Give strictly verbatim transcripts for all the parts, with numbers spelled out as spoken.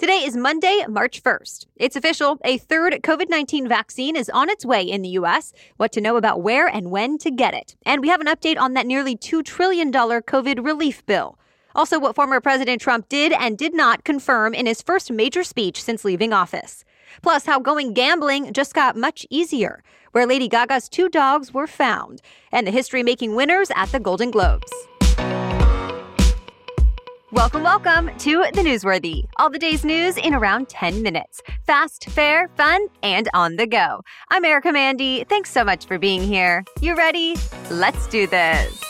Today is Monday, March first. It's official. A third covid nineteen vaccine is on its way in the U S. What to know about where and when to get it. And we have an update on that nearly two trillion dollars COVID relief bill. Also, what former President Trump did and did not confirm in his first major speech since leaving office. Plus, how going gambling just got much easier, where Lady Gaga's two dogs were found, and the history-making winners at the Golden Globes. Welcome, welcome to The Newsworthy. All the day's news in around ten minutes. Fast, fair, fun, and on the go. I'm Erica Mandy. Thanks so much for being here. You ready? Let's do this.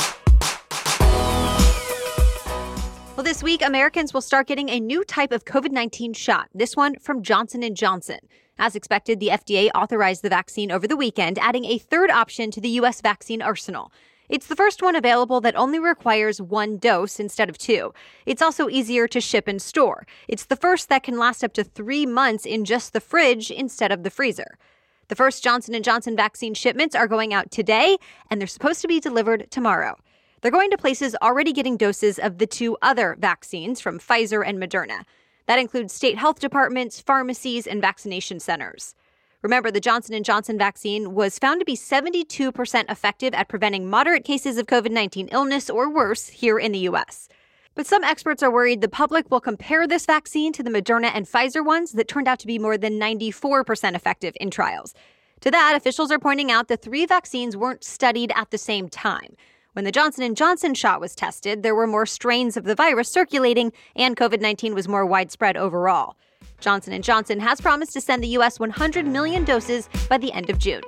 Well, this week, Americans will start getting a new type of covid nineteen shot, this one from Johnson and Johnson. As expected, the F D A authorized the vaccine over the weekend, adding a third option to the U S vaccine arsenal. It's the first one available that only requires one dose instead of two. It's also easier to ship and store. It's the first that can last up to three months in just the fridge instead of the freezer. The first Johnson and Johnson vaccine shipments are going out today, and they're supposed to be delivered tomorrow. They're going to places already getting doses of the two other vaccines from Pfizer and Moderna. That includes state health departments, pharmacies, and vaccination centers. Remember, the Johnson and Johnson vaccine was found to be seventy-two percent effective at preventing moderate cases of covid nineteen illness or worse here in the U S. But some experts are worried the public will compare this vaccine to the Moderna and Pfizer ones that turned out to be more than ninety-four percent effective in trials. To that, officials are pointing out the three vaccines weren't studied at the same time. When the Johnson and Johnson shot was tested, there were more strains of the virus circulating, and covid nineteen was more widespread overall. Johnson and Johnson has promised to send the U S one hundred million doses by the end of June.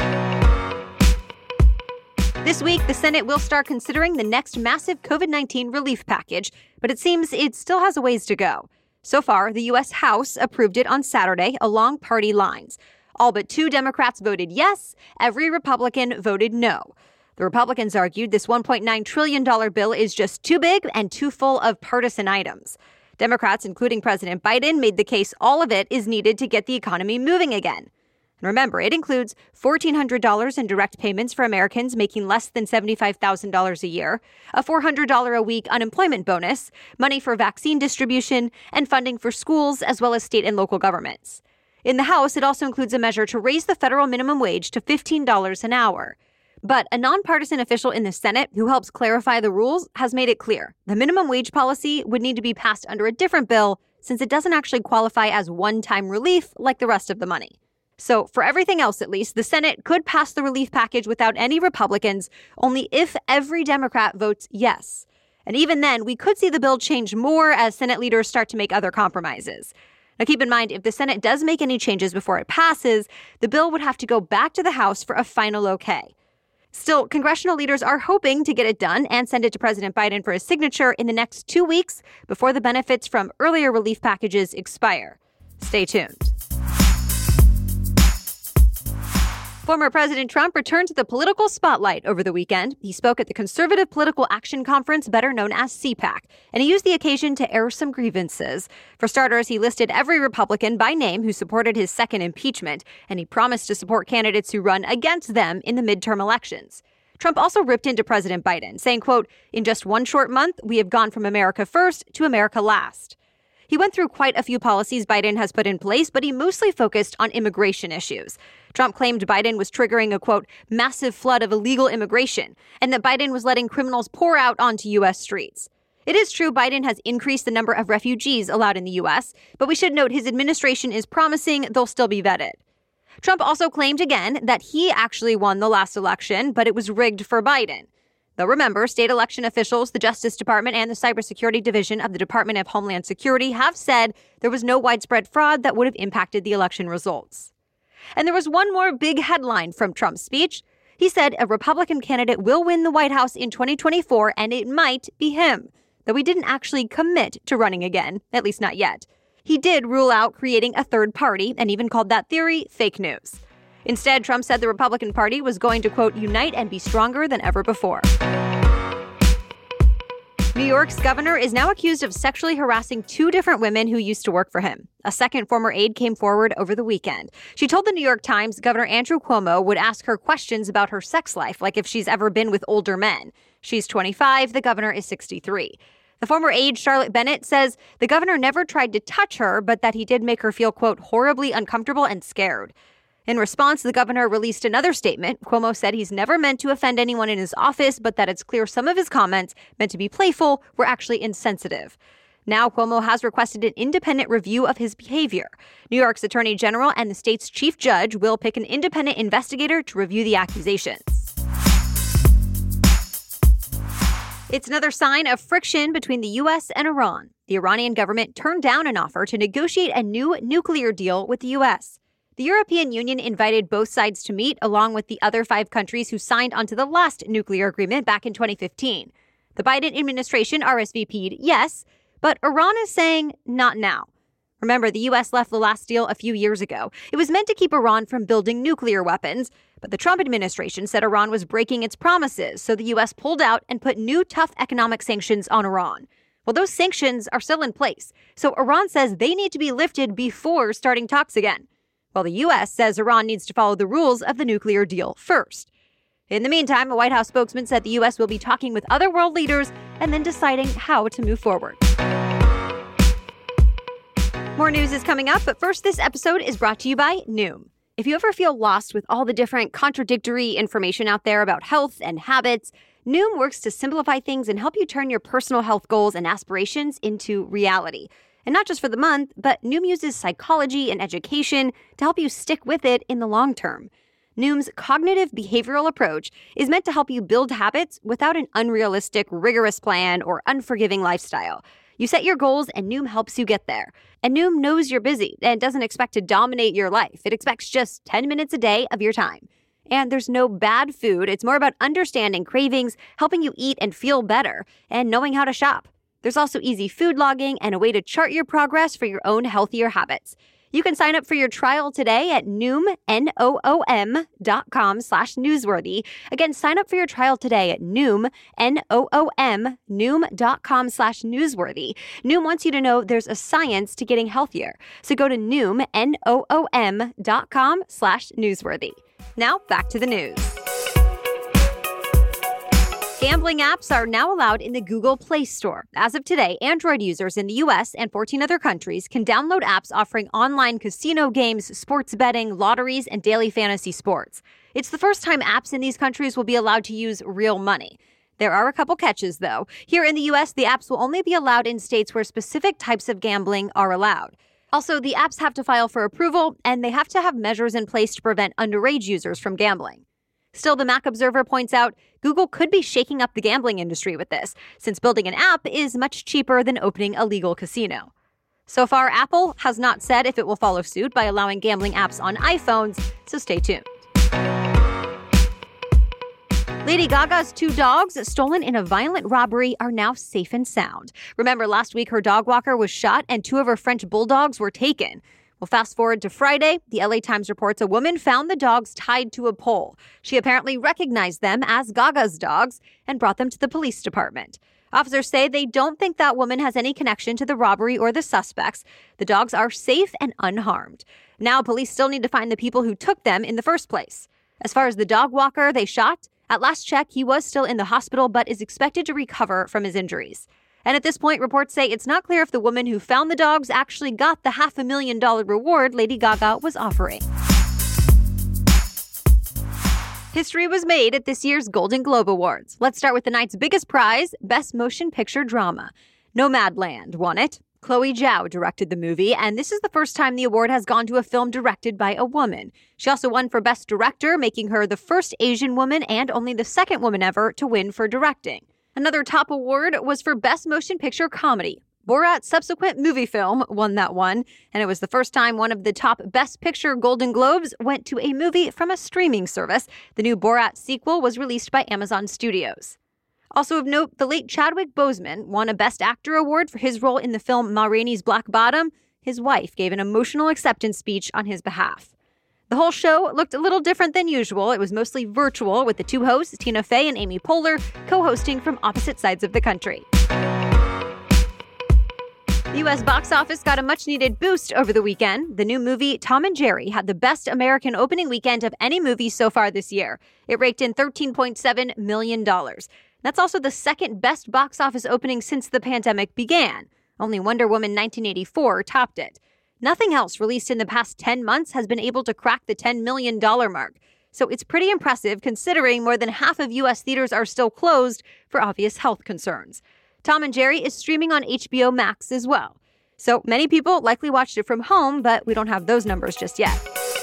This week, the Senate will start considering the next massive covid nineteen relief package, but it seems it still has a ways to go. So far, the U S House approved it on Saturday along party lines. All but two Democrats voted yes, every Republican voted no. The Republicans argued this one point nine trillion dollars bill is just too big and too full of partisan items. Democrats, including President Biden, made the case all of it is needed to get the economy moving again. And remember, it includes one thousand four hundred dollars in direct payments for Americans making less than seventy-five thousand dollars a year, a four hundred dollars a week unemployment bonus, money for vaccine distribution, and funding for schools as well as state and local governments. In the House, it also includes a measure to raise the federal minimum wage to fifteen dollars an hour. But a nonpartisan official in the Senate who helps clarify the rules has made it clear the minimum wage policy would need to be passed under a different bill since it doesn't actually qualify as one-time relief like the rest of the money. So for everything else, at least, the Senate could pass the relief package without any Republicans, only if every Democrat votes yes. And even then, we could see the bill change more as Senate leaders start to make other compromises. Now, keep in mind, if the Senate does make any changes before it passes, the bill would have to go back to the House for a final okay. Still, congressional leaders are hoping to get it done and send it to President Biden for his signature in the next two weeks before the benefits from earlier relief packages expire. Stay tuned. Former President Trump returned to the political spotlight over the weekend. He spoke at the Conservative Political Action Conference, better known as CPAC, and he used the occasion to air some grievances. For starters, he listed every Republican by name who supported his second impeachment, and he promised to support candidates who run against them in the midterm elections. Trump also ripped into President Biden, saying, quote, "In just one short month, we have gone from America first to America last." He went through quite a few policies Biden has put in place, but he mostly focused on immigration issues. Trump claimed Biden was triggering a, quote, "massive flood of illegal immigration," and that Biden was letting criminals pour out onto U S streets. It is true Biden has increased the number of refugees allowed in the U S, but we should note his administration is promising they'll still be vetted. Trump also claimed again that he actually won the last election, but it was rigged for Biden. Though remember, state election officials, the Justice Department, and the Cybersecurity Division of the Department of Homeland Security have said there was no widespread fraud that would have impacted the election results. And there was one more big headline from Trump's speech. He said a Republican candidate will win the White House in twenty twenty-four, and it might be him, though he didn't actually commit to running again, at least not yet. He did rule out creating a third party and even called that theory fake news. Instead, Trump said the Republican Party was going to, quote, "unite and be stronger than ever before." New York's governor is now accused of sexually harassing two different women who used to work for him. A second former aide came forward over the weekend. She told the New York Times Governor Andrew Cuomo would ask her questions about her sex life, like if she's ever been with older men. She's twenty-five, the governor is sixty-three. The former aide, Charlotte Bennett, says the governor never tried to touch her, but that he did make her feel, quote, horribly uncomfortable and scared. In response, the governor released another statement. Cuomo said he's never meant to offend anyone in his office, but that it's clear some of his comments, meant to be playful, were actually insensitive. Now, Cuomo has requested an independent review of his behavior. New York's attorney general and the state's chief judge will pick an independent investigator to review the accusations. It's another sign of friction between the U S and Iran. The Iranian government turned down an offer to negotiate a new nuclear deal with the U S. The European Union invited both sides to meet, along with the other five countries who signed onto the last nuclear agreement back in twenty fifteen. The Biden administration R S V P'd yes, but Iran is saying not now. Remember, the U S left the last deal a few years ago. It was meant to keep Iran from building nuclear weapons, but the Trump administration said Iran was breaking its promises, so the U S pulled out and put new tough economic sanctions on Iran. Well, those sanctions are still in place, so Iran says they need to be lifted before starting talks again, while the U S says Iran needs to follow the rules of the nuclear deal first. In the meantime, a White House spokesman said the U S will be talking with other world leaders and then deciding how to move forward. More news is coming up, but first, this episode is brought to you by Noom. If you ever feel lost with all the different contradictory information out there about health and habits, Noom works to simplify things and help you turn your personal health goals and aspirations into reality. And not just for the month, but Noom uses psychology and education to help you stick with it in the long term. Noom's cognitive behavioral approach is meant to help you build habits without an unrealistic, rigorous plan or unforgiving lifestyle. You set your goals and Noom helps you get there. And Noom knows you're busy and doesn't expect to dominate your life. It expects just ten minutes a day of your time. And there's no bad food. It's more about understanding cravings, helping you eat and feel better, and knowing how to shop. There's also easy food logging and a way to chart your progress for your own healthier habits. You can sign up for your trial today at Noom, N O O M dot com slash newsworthy. Again, sign up for your trial today at Noom, N O O M, Noom dot com slash newsworthy. Noom wants you to know there's a science to getting healthier. So go to Noom, N O O M dot com slash newsworthy. Now back to the news. Gambling apps are now allowed in the Google Play Store. As of today, Android users in the U S and fourteen other countries can download apps offering online casino games, sports betting, lotteries, and daily fantasy sports. It's the first time apps in these countries will be allowed to use real money. There are a couple catches, though. Here in the U S, the apps will only be allowed in states where specific types of gambling are allowed. Also, the apps have to file for approval, and they have to have measures in place to prevent underage users from gambling. Still, the Mac Observer points out Google could be shaking up the gambling industry with this, since building an app is much cheaper than opening a legal casino. So far, Apple has not said if it will follow suit by allowing gambling apps on iPhones, so stay tuned. Lady Gaga's two dogs stolen in a violent robbery are now safe and sound. Remember, last week her dog walker was shot and two of her French bulldogs were taken. Well, fast forward to Friday, the L A Times reports a woman found the dogs tied to a pole. She apparently recognized them as Gaga's dogs and brought them to the police department. Officers say they don't think that woman has any connection to the robbery or the suspects. The dogs are safe and unharmed. Now, police still need to find the people who took them in the first place. As far as the dog walker they shot, at last check, he was still in the hospital but is expected to recover from his injuries. And at this point, reports say it's not clear if the woman who found the dogs actually got the half a million dollar reward Lady Gaga was offering. History was made at this year's Golden Globe Awards. Let's start with the night's biggest prize, Best Motion Picture Drama. Nomadland won it. Chloe Zhao directed the movie, and this is the first time the award has gone to a film directed by a woman. She also won for Best Director, making her the first Asian woman and only the second woman ever to win for directing. Another top award was for Best Motion Picture Comedy. Borat's subsequent movie film won that one, and it was the first time one of the top Best Picture Golden Globes went to a movie from a streaming service. The new Borat sequel was released by Amazon Studios. Also of note, the late Chadwick Boseman won a Best Actor award for his role in the film Ma Rainey's Black Bottom. His wife gave an emotional acceptance speech on his behalf. The whole show looked a little different than usual. It was mostly virtual, with the two hosts, Tina Fey and Amy Poehler, co-hosting from opposite sides of the country. The U S box office got a much-needed boost over the weekend. The new movie, Tom and Jerry, had the best American opening weekend of any movie so far this year. It raked in thirteen point seven million dollars. That's also the second best box office opening since the pandemic began. Only Wonder Woman nineteen eighty-four topped it. Nothing else released in the past ten months has been able to crack the ten million dollars mark. So it's pretty impressive considering more than half of U S theaters are still closed for obvious health concerns. Tom and Jerry is streaming on H B O Max as well. So many people likely watched it from home, but we don't have those numbers just yet.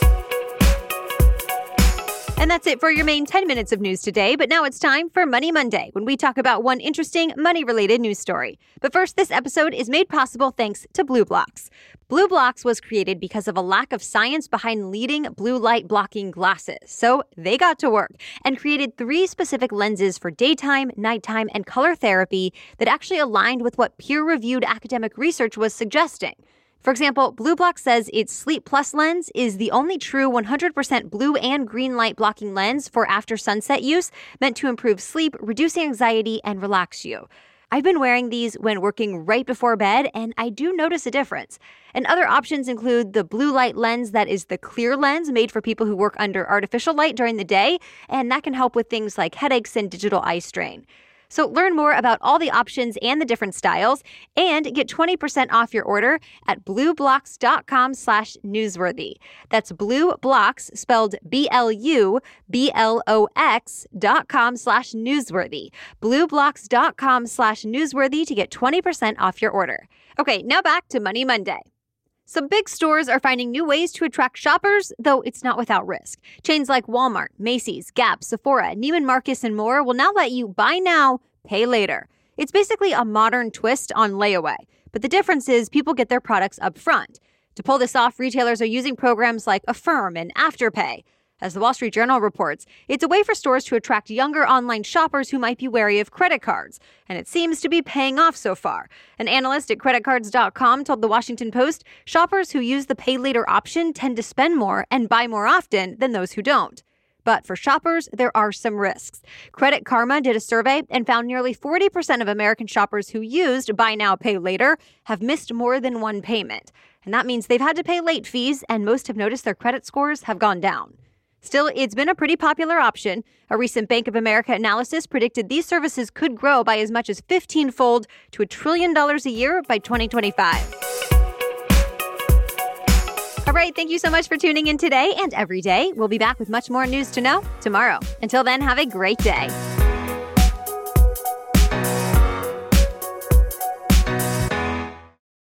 And that's it for your main ten minutes of news today. But now it's time for Money Monday, when we talk about one interesting money-related news story. But first, this episode is made possible thanks to BlueBlox. BlueBlox was created because of a lack of science behind leading blue light blocking glasses. So they got to work and created three specific lenses for daytime, nighttime, and color therapy that actually aligned with what peer-reviewed academic research was suggesting. For example, BlueBlox says its Sleep Plus lens is the only true one hundred percent blue and green light blocking lens for after sunset use, meant to improve sleep, reduce anxiety, and relax you. I've been wearing these when working right before bed, and I do notice a difference. And other options include the blue light lens that is the clear lens made for people who work under artificial light during the day, and that can help with things like headaches and digital eye strain. So learn more about all the options and the different styles and get twenty percent off your order at blueblox.com slash newsworthy. That's BlueBlox, spelled B L U B L O X dot com slash newsworthy. blueblox.com slash newsworthy to get twenty percent off your order. Okay, now back to Money Monday. Some big stores are finding new ways to attract shoppers, though it's not without risk. Chains like Walmart, Macy's, Gap, Sephora, Neiman Marcus, and more will now let you buy now, pay later. It's basically a modern twist on layaway, but the difference is people get their products up front. To pull this off, retailers are using programs like Affirm and Afterpay. As the Wall Street Journal reports, it's a way for stores to attract younger online shoppers who might be wary of credit cards, and it seems to be paying off so far. An analyst at credit cards dot com told the Washington Post shoppers who use the pay later option tend to spend more and buy more often than those who don't. But for shoppers, there are some risks. Credit Karma did a survey and found nearly forty percent of American shoppers who used Buy Now, Pay Later have missed more than one payment. And that means they've had to pay late fees, and most have noticed their credit scores have gone down. Still, it's been a pretty popular option. A recent Bank of America analysis predicted these services could grow by as much as fifteen-fold to a trillion dollars a year by twenty twenty-five. All right, thank you so much for tuning in today and every day. We'll be back with much more news to know tomorrow. Until then, have a great day.